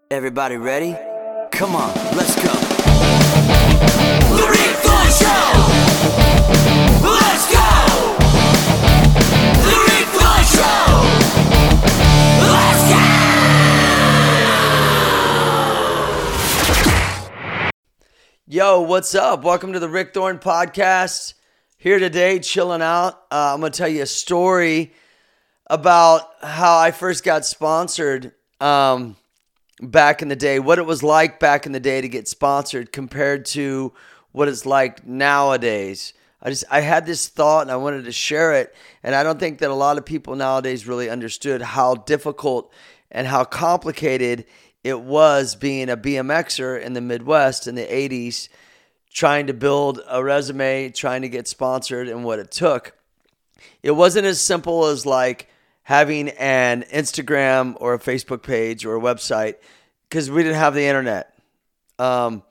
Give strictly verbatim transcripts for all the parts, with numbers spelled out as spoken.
Everybody ready? Come on, let's go. The Rick Thorne Show! Let's go! The Rick Thorne Show! Let's go! Yo, what's up? Welcome to the Rick Thorne Podcast. Here today, chilling out. Uh, I'm going to tell you a story about how I first got sponsored um, back in the day, what it was like back in the day to get sponsored compared to what it's like nowadays. I just I had this thought and I wanted to share it, and I don't think that a lot of people nowadays really understood how difficult and how complicated it was being a B M Xer in the Midwest in the eighties, trying to build a resume, trying to get sponsored, and what it took. It wasn't as simple as like having an Instagram or a Facebook page or a website, because we didn't have the internet. Um,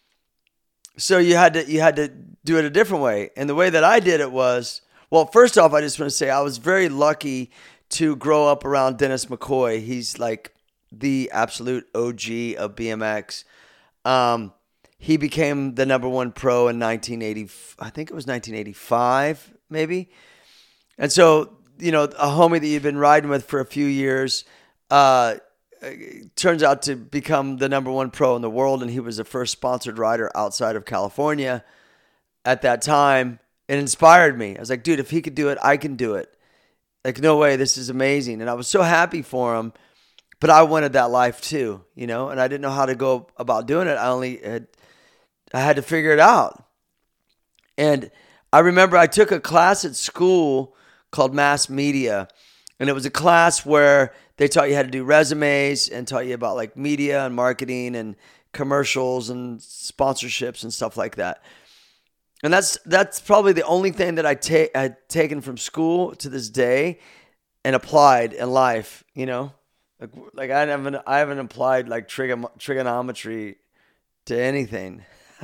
so you had to you had to do it a different way. And the way that I did it was, well, first off, I just want to say I was very lucky to grow up around Dennis McCoy. He's like the absolute O G of B M X. Um, he became the number one pro in nineteen eighty. I think it was nineteen eighty-five, maybe. And so, you know, a homie that you've been riding with for a few years uh, turns out to become the number one pro in the world. And he was the first sponsored rider outside of California at that time. It inspired me. I was like, dude, if he could do it, I can do it. Like, no way, this is amazing. And I was so happy for him, but I wanted that life too, you know, and I didn't know how to go about doing it. I only had, I had to figure it out. And I remember I took a class at school called Mass Media. And it was a class where they taught you how to do resumes and taught you about like media and marketing and commercials and sponsorships and stuff like that. And that's that's probably the only thing that I ta- had taken from school to this day and applied in life, you know? Like, like I haven't I haven't applied like trigon- trigonometry to anything.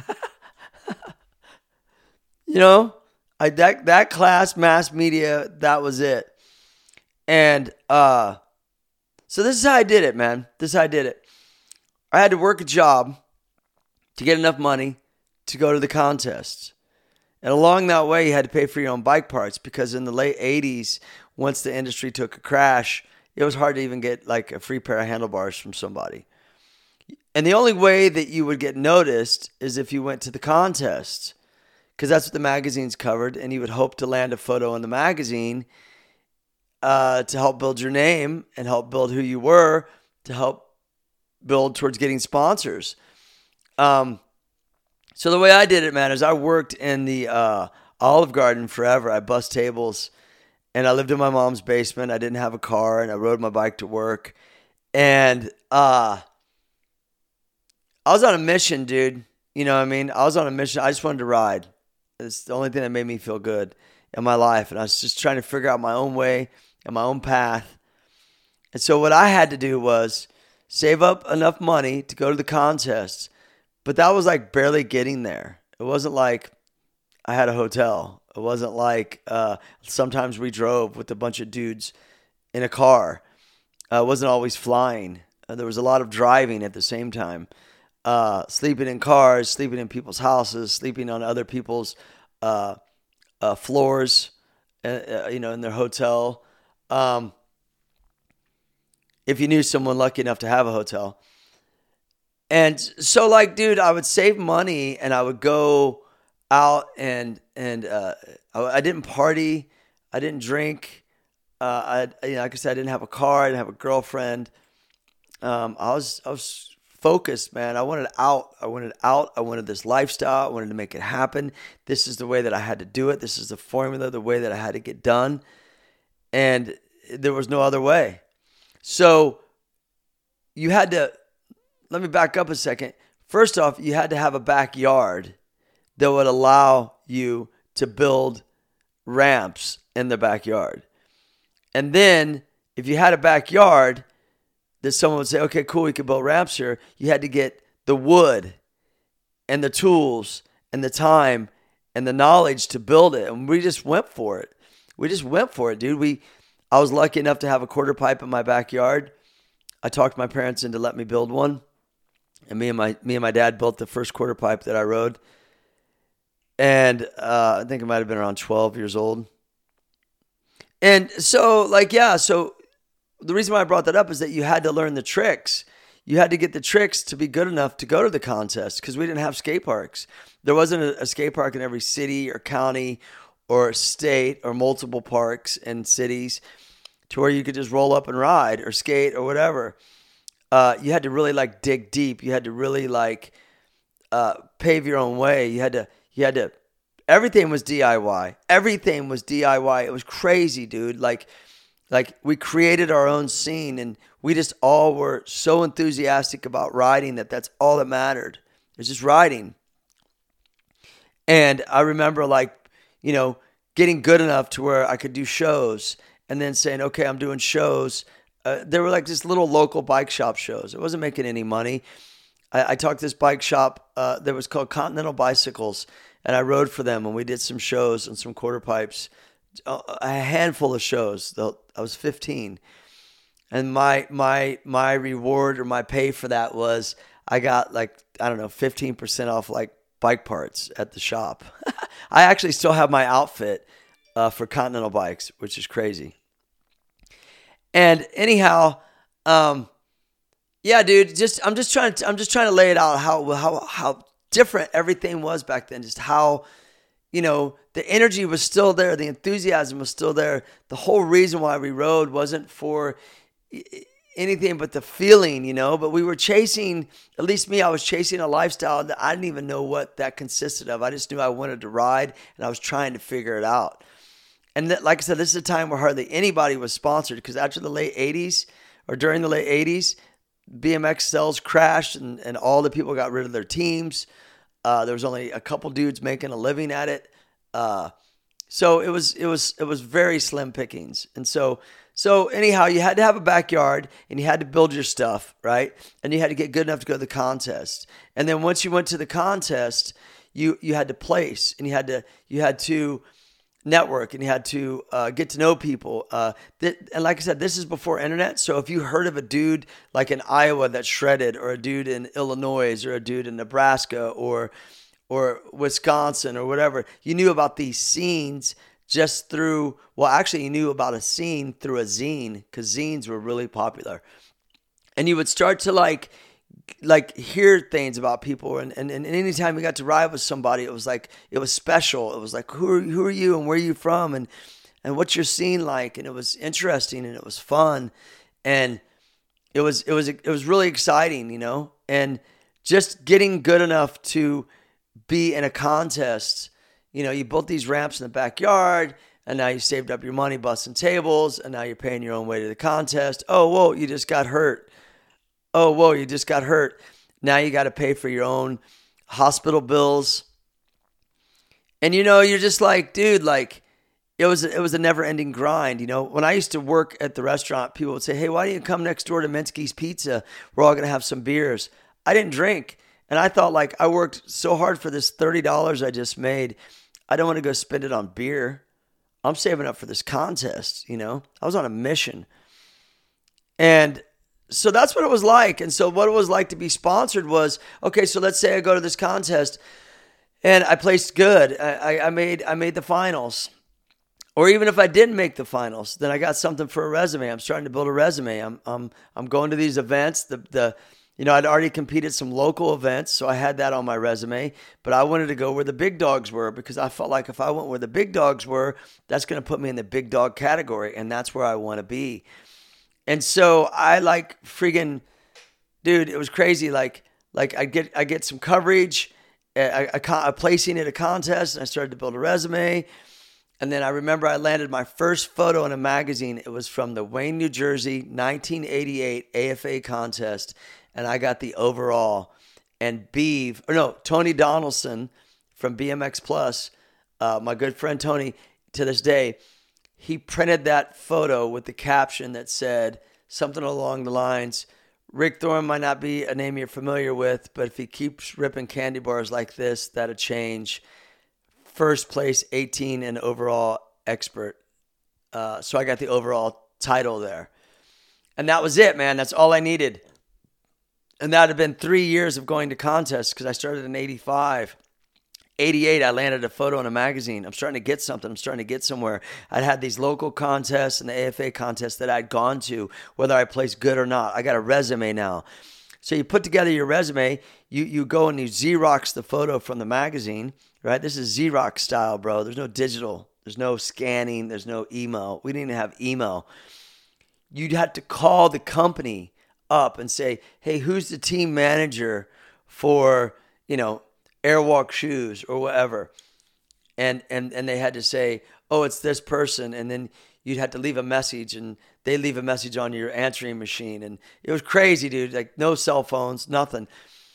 You know? I that that class, Mass Media, that was it. And uh, so this is how I did it, man. This is how I did it. I had to work a job to get enough money to go to the contests. And along that way, you had to pay for your own bike parts, because in the late eighties, once the industry took a crash, it was hard to even get like a free pair of handlebars from somebody. And the only way that you would get noticed is if you went to the contest, because that's what the magazines covered, and you would hope to land a photo in the magazine uh, to help build your name and help build who you were, to help build towards getting sponsors. Um, so the way I did it, man, is I worked in the uh, Olive Garden forever. I bussed tables, and I lived in my mom's basement. I didn't have a car, and I rode my bike to work. And uh, I was on a mission, dude. You know what I mean? I was on a mission. I just wanted to ride. It's the only thing that made me feel good in my life. And I was just trying to figure out my own way and my own path. And so what I had to do was save up enough money to go to the contest. But that was like barely getting there. It wasn't like I had a hotel. It wasn't like uh, sometimes we drove with a bunch of dudes in a car. Uh, it wasn't always flying. Uh, there was a lot of driving at the same time. Uh, sleeping in cars, sleeping in people's houses, sleeping on other people's uh, uh, floors, uh, you know, in their hotel. Um, if you knew someone lucky enough to have a hotel. And so, like, dude, I would save money and I would go out and and uh, I, I didn't party, I didn't drink. Uh, I, you know, like I said, I didn't have a car, I didn't have a girlfriend. Um, I was I was. focused, man. I wanted out. I wanted out. I wanted this lifestyle. I wanted to make it happen. This is the way that I had to do it. This is the formula, the way that I had to get done. And there was no other way. So you had to, let me back up a second. First off, you had to have a backyard that would allow you to build ramps in the backyard. And then if you had a backyard, that someone would say, okay, cool, we can build ramps here. You had to get the wood and the tools and the time and the knowledge to build it. And we just went for it. We just went for it, dude. We, I was lucky enough to have a quarter pipe in my backyard. I talked my parents into letting me build one. And me and my me and my dad built the first quarter pipe that I rode. And uh, I think I might have been around twelve years old. And so, like, yeah, so the reason why I brought that up is that you had to learn the tricks. You had to get the tricks to be good enough to go to the contest because we didn't have skate parks. There wasn't a, a skate park in every city or county or state or multiple parks and cities to where you could just roll up and ride or skate or whatever. Uh, you had to really like dig deep. You had to really like uh, pave your own way. You had to, you had to, everything was D I Y. Everything was D I Y. It was crazy, dude. Like, like we created our own scene and we just all were so enthusiastic about riding that that's all that mattered. It was just riding. And I remember like, you know, getting good enough to where I could do shows and then saying, okay, I'm doing shows. Uh, there were like just little local bike shop shows. It wasn't making any money. I, I talked to this bike shop uh, that was called Continental Bicycles, and I rode for them, and we did some shows and some quarter pipes, a, a handful of shows. I was fifteen, and my my my reward or my pay for that was I got like, I don't know, fifteen percent off like bike parts at the shop. I actually still have my outfit uh, for Continental Bikes, which is crazy. And anyhow, um, yeah, dude, just I'm just trying to I'm just trying to lay it out how how how different everything was back then. Just how, you know, the energy was still there, the enthusiasm was still there. The whole reason why we rode wasn't for anything but the feeling, you know. But we were chasing, at least me, I was chasing a lifestyle that I didn't even know what that consisted of. I just knew I wanted to ride, and I was trying to figure it out. And th- like I said, this is a time where hardly anybody was sponsored because after the late eighties or during the late eighties, B M X sales crashed and, and all the people got rid of their teams. Uh, there was only a couple dudes making a living at it. Uh, so it was it was it was very slim pickings. And so so anyhow, you had to have a backyard and you had to build your stuff, right? And you had to get good enough to go to the contest. And then once you went to the contest, you you had to place and you had to you had to network and you had to uh, get to know people. Uh, th- and like I said, this is before internet. So if you heard of a dude like in Iowa that shredded, or a dude in Illinois, or a dude in Nebraska, or or Wisconsin, or whatever, you knew about these scenes just through, well, actually you knew about a scene through a zine because zines were really popular. And you would start to like, like hear things about people, and, and, and anytime you got to ride with somebody, it was like, it was special. It was like, who are, who are you and where are you from? And, and what's your scene like? And it was interesting and it was fun. And it was, it was, it was really exciting, you know, and just getting good enough to be in a contest. You know, you built these ramps in the backyard and now you saved up your money busting tables and now you're paying your own way to the contest. Oh, whoa, you just got hurt. Oh, whoa, you just got hurt. Now you got to pay for your own hospital bills. And, you know, you're just like, dude, like, it was, it was a never-ending grind. You know, when I used to work at the restaurant, people would say, hey, why don't you come next door to Minsky's Pizza? We're all going to have some beers. I didn't drink. And I thought, like, I worked so hard for this thirty dollars I just made. I don't want to go spend it on beer. I'm saving up for this contest, you know. I was on a mission. And so that's what it was like. And so what it was like to be sponsored was, okay, so let's say I go to this contest and I placed good. I, I made I made the finals. Or even if I didn't make the finals, then I got something for a resume. I'm starting to build a resume. I'm I'm I'm going to these events. The the you know, I'd already competed some local events, so I had that on my resume. But I wanted to go where the big dogs were because I felt like if I went where the big dogs were, that's going to put me in the big dog category, and that's where I want to be. And so I like friggin', dude, it was crazy. Like, like I get, I get some coverage, I, I, I placing at a contest, and I started to build a resume. And then I remember I landed my first photo in a magazine. It was from the Wayne, New Jersey, nineteen eighty-eight A F A contest, and I got the overall. And Beeve, or no, Tony Donaldson from B M X Plus, uh, my good friend Tony, to this day, he printed that photo with the caption that said something along the lines, Rick Thorne might not be a name you're familiar with, but if he keeps ripping candy bars like this, that'll change. First place, eighteen and overall expert. Uh, so I got the overall title there. And that was it, man. That's all I needed. And that had been three years of going to contests because I started in eighty-five. eighty-eight, I landed a photo in a magazine. I'm starting to get something. I'm starting to get somewhere. I'd had these local contests and the A F A contests that I'd gone to, whether I placed good or not. I got a resume now. So you put together your resume, you, you go and you Xerox the photo from the magazine, right? This is Xerox style, bro. There's no digital. There's no scanning. There's no email. We didn't even have email. You'd have to call the company up and say, hey, who's the team manager for, you know, Airwalk shoes or whatever. And, and, and they had to say, oh, it's this person. And then you'd have to leave a message and they leave a message on your answering machine. And it was crazy, dude. Like no cell phones, nothing.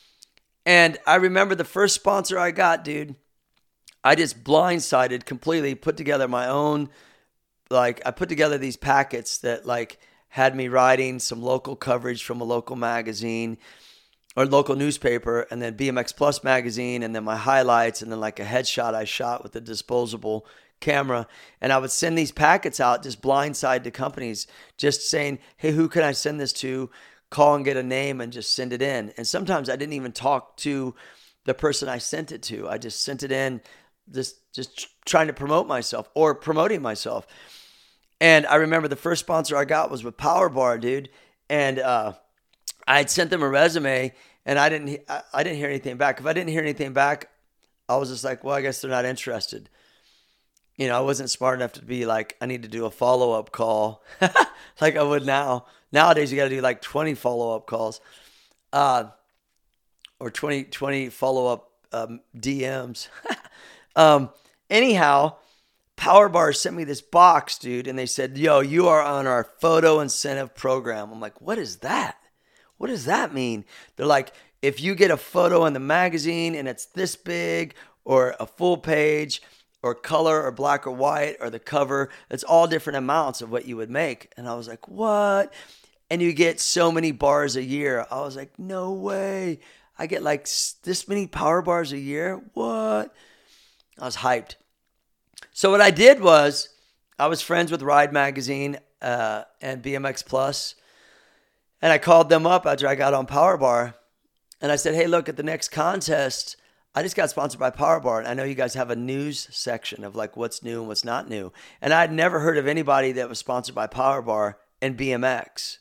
And I remember the first sponsor I got, dude, I just blindsided completely, put together my own, like I put together these packets that like had me writing some local coverage from a local magazine or local newspaper, and then B M X Plus magazine, and then my highlights, and then like a headshot I shot with a disposable camera. And I would send these packets out just blindside to companies, just saying, hey, who can I send this to? Call and get a name and just send it in. And sometimes I didn't even talk to the person I sent it to. I just sent it in, just, just trying to promote myself or promoting myself. And I remember the first sponsor I got was with Power Bar, dude. And, uh, I had sent them a resume and I didn't I didn't hear anything back. If I didn't hear anything back, I was just like, well, I guess they're not interested. You know, I wasn't smart enough to be like, I need to do a follow-up call like I would now. Nowadays, you got to do like twenty follow-up calls uh, or twenty, twenty follow-up um, D Ms. um, anyhow, Power Bar sent me this box, dude, and they said, yo, you are on our photo incentive program. I'm like, what is that? What does that mean? They're like, if you get a photo in the magazine and it's this big or a full page or color or black or white or the cover, it's all different amounts of what you would make. And I was like, what? And you get so many bars a year. I was like, no way. I get like this many Power Bars a year? What? I was hyped. So what I did was I was friends with Ride Magazine uh, and B M X Plus. And I called them up after I got on Power Bar. And I said, hey, look, at the next contest, I just got sponsored by Power Bar. And I know you guys have a news section of like what's new and what's not new. And I'd never heard of anybody that was sponsored by Power Bar and B M X.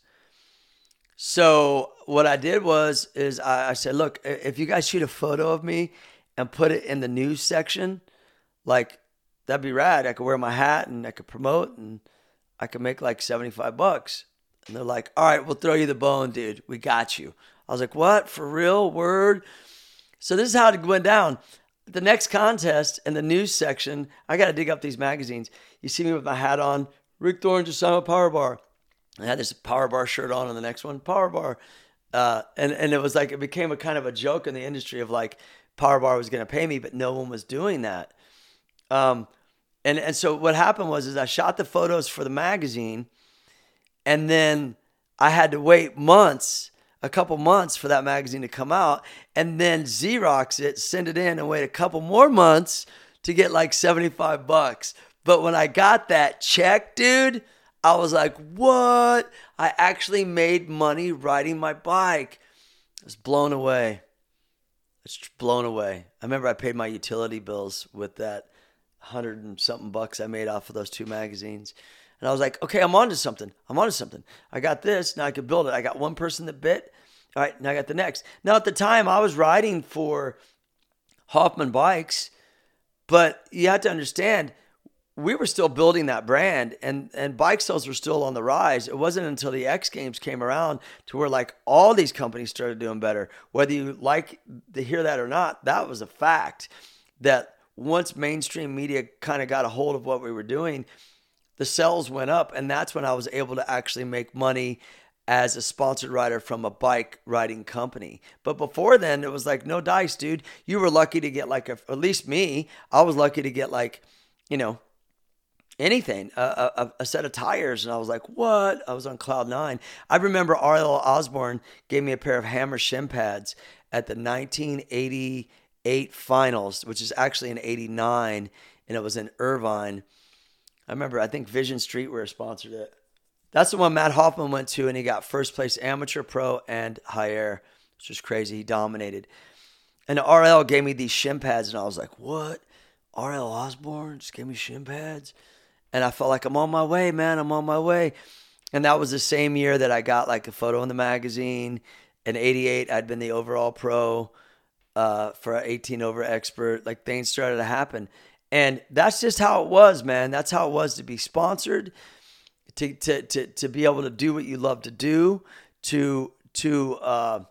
So what I did was, is I, I said, look, if you guys shoot a photo of me and put it in the news section, like that'd be rad. I could wear my hat and I could promote and I could make like seventy-five bucks. And they're like, all right, we'll throw you the bone, dude. We got you. I was like, what? For real? Word? So this is how it went down. The next contest in the news section, I got to dig up these magazines. You see me with my hat on. Rick Thorne just signed a Power Bar. I had this Power Bar shirt on, and the next one, Power Bar. Uh, and, and it was like, it became a kind of a joke in the industry of like, Power Bar was going to pay me, but no one was doing that. Um, and, and so what happened was, is I shot the photos for the magazine. And then I had to wait months, a couple months for that magazine to come out, and then Xerox it, send it in, and wait a couple more months to get like seventy-five bucks. But when I got that check, dude, I was like, what? I actually made money riding my bike. I was blown away. I was blown away. I remember I paid my utility bills with that hundred and something bucks I made off of those two magazines. And I was like, okay, I'm onto something. I'm onto something. I got this. Now I can build it. I got one person that bit. All right, now I got the next. Now at the time, I was riding for Hoffman Bikes, but you have to understand, we were still building that brand, and, and bike sales were still on the rise. It wasn't until the X Games came around to where like all these companies started doing better. Whether you like to hear that or not, that was a fact. That once mainstream media kind of got a hold of what we were doing, the sales went up, and that's when I was able to actually make money as a sponsored rider from a bike riding company. But before then, it was like, no dice, dude. You were lucky to get like, a, at least me, I was lucky to get like, you know, anything, a, a, a set of tires. And I was like, what? I was on cloud nine. I remember R L Osborne gave me a pair of Hammer shin pads at the nineteen eighty-eight finals, which is actually in eighty-nine, and it was in Irvine. I remember, I think Vision Streetwear sponsored it. That's the one Matt Hoffman went to, and he got first place amateur, pro, and high air. It's just crazy. He dominated. And the R L gave me these shin pads, and I was like, what? R L Osborne just gave me shin pads? And I felt like I'm on my way, man. I'm on my way. And that was the same year that I got like a photo in the magazine. In eighty-eight, I'd been the overall pro uh, for an eighteen over expert. Like things started to happen. And that's just how it was, man. That's how it was to be sponsored, to to to to be able to do what you love to do, to to uh,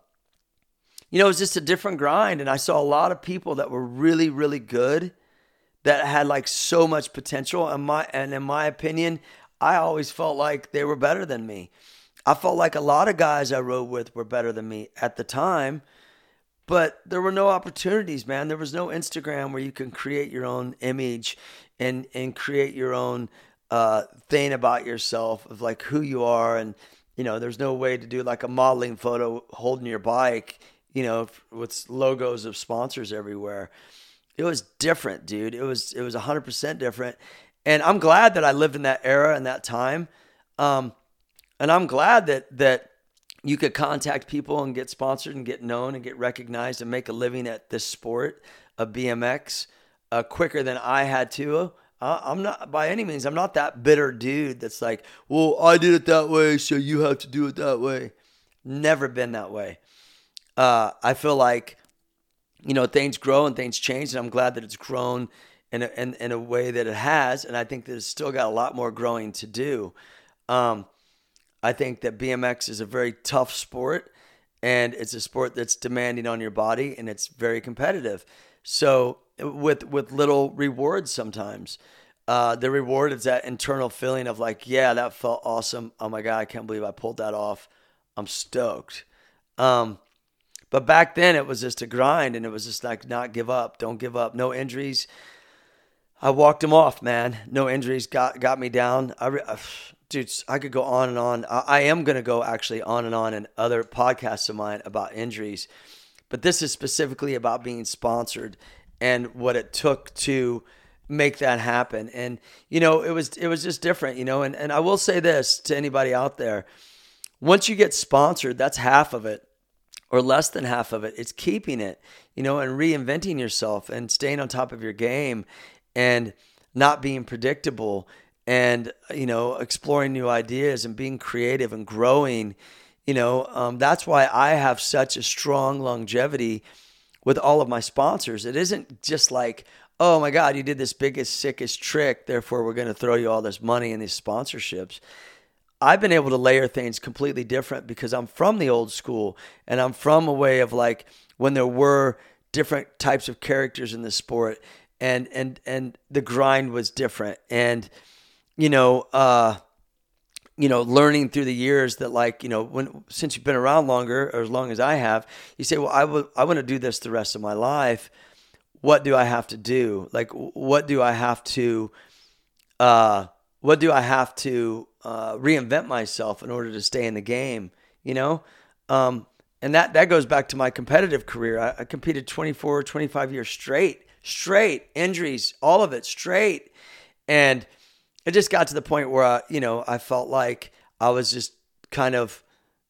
you know, it was just a different grind. And I saw a lot of people that were really, really good, that had like so much potential. And my and in my opinion, I always felt like they were better than me. I felt like a lot of guys I rode with were better than me at the time, but there were no opportunities, man. There was no Instagram where you can create your own image and and create your own uh, thing about yourself of like who you are. And, you know, there's no way to do like a modeling photo holding your bike, you know, with logos of sponsors everywhere. It was different, dude. It was it was one hundred percent different. And I'm glad that I lived in that era and that time. Um, and I'm glad that that you could contact people and get sponsored and get known and get recognized and make a living at this sport of B M X uh, quicker than I had to. Uh, I'm not, by any means, I'm not that bitter dude that's like, well, I did it that way, so you have to do it that way. Never been that way. Uh, I feel like, you know, things grow and things change, and I'm glad that it's grown in a, in, in a way that it has, and I think that it's still got a lot more growing to do. Um, I think that B M X is a very tough sport, and it's a sport that's demanding on your body, and it's very competitive. So with with little rewards sometimes. Uh, the reward is that internal feeling of like, yeah, that felt awesome. Oh my God, I can't believe I pulled that off. I'm stoked. Um, but back then it was just a grind, and it was just like, not give up, don't give up. No injuries. I walked them off, man. No injuries got, got me down. I, re- dude, I could go on and on. I, I am going to go actually on and on in other podcasts of mine about injuries, but this is specifically about being sponsored and what it took to make that happen. And, you know, it was, it was just different, you know, and, and I will say this to anybody out there. Once you get sponsored, that's half of it, or less than half of it. It's keeping it, you know, and reinventing yourself and staying on top of your game and not being predictable and, you know, exploring new ideas and being creative and growing, you know, um, that's why I have such a strong longevity with all of my sponsors. It isn't just like, oh my God, you did this biggest, sickest trick, therefore we're going to throw you all this money and these sponsorships. I've been able to layer things completely different because I'm from the old school, and I'm from a way of like when there were different types of characters in the sport, and and and the grind was different. And you know, uh, you know, learning through the years that like, you know, when since you've been around longer, or as long as I have, you say, well, I would I want to do this the rest of my life. What do I have to do? Like, what do I have to, uh, what do I have to uh, reinvent myself in order to stay in the game? You know, um, and that that goes back to my competitive career. I, I competed twenty-four, twenty-five years straight, straight injuries, all of it straight, and it just got to the point where I, you know, I felt like I was just kind of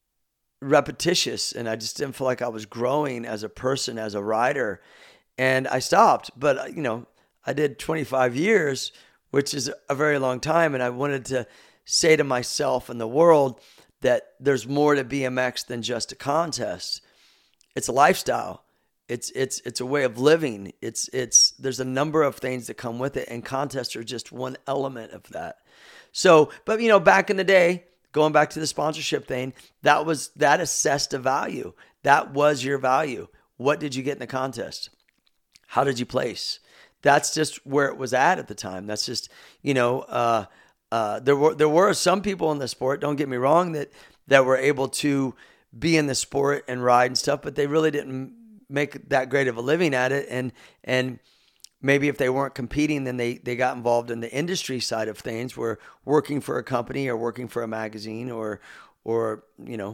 repetitious, and I just didn't feel like I was growing as a person, as a rider. And I stopped, but you know, I did twenty-five years, which is a very long time. And I wanted to say to myself and the world that there's more to B M X than just a contest. It's a lifestyle. It's, it's, it's a way of living. It's, it's, there's a number of things that come with it, and contests are just one element of that. So, but you know, back in the day, going back to the sponsorship thing, that was, that assessed a value. That was your value. What did you get in the contest? How did you place? That's just where it was at at the time. That's just, you know, uh, uh, there were there were some people in the sport, don't get me wrong, that that were able to be in the sport and ride and stuff, but they really didn't make that great of a living at it. And and maybe if they weren't competing, then they, they got involved in the industry side of things, where working for a company or working for a magazine or or you know,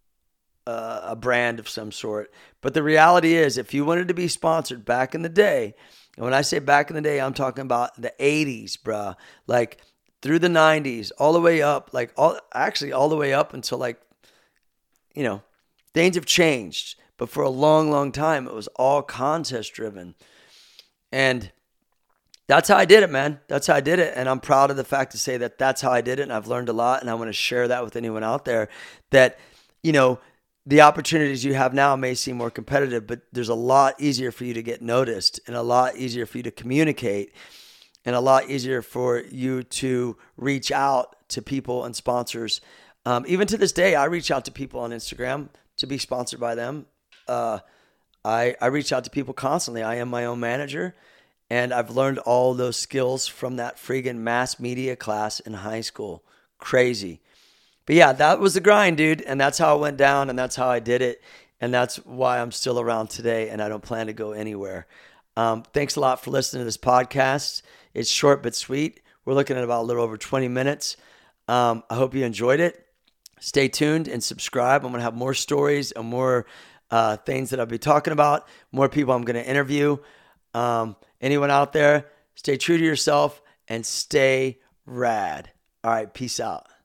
Uh, a brand of some sort. But the reality is, if you wanted to be sponsored back in the day, and when I say back in the day, I'm talking about the eighties, bruh. Like through the nineties, all the way up, like all actually all the way up until like, you know, things have changed. But for a long, long time, it was all contest driven. And that's how I did it, man. That's how I did it. And I'm proud of the fact to say that that's how I did it. And I've learned a lot. And I want to share that with anyone out there that, you know, the opportunities you have now may seem more competitive, but there's a lot easier for you to get noticed and a lot easier for you to communicate and a lot easier for you to reach out to people and sponsors. Um, even to this day, I reach out to people on Instagram to be sponsored by them. Uh, I, I reach out to people constantly. I am my own manager, and I've learned all those skills from that friggin' mass media class in high school. Crazy. But yeah, that was the grind, dude. And that's how it went down, and that's how I did it. And that's why I'm still around today, and I don't plan to go anywhere. Um, thanks a lot for listening to this podcast. It's short but sweet. We're looking at about a little over twenty minutes. Um, I hope you enjoyed it. Stay tuned and subscribe. I'm going to have more stories and more uh, things that I'll be talking about, more people I'm going to interview. Um, anyone out there, stay true to yourself and stay rad. All right, peace out.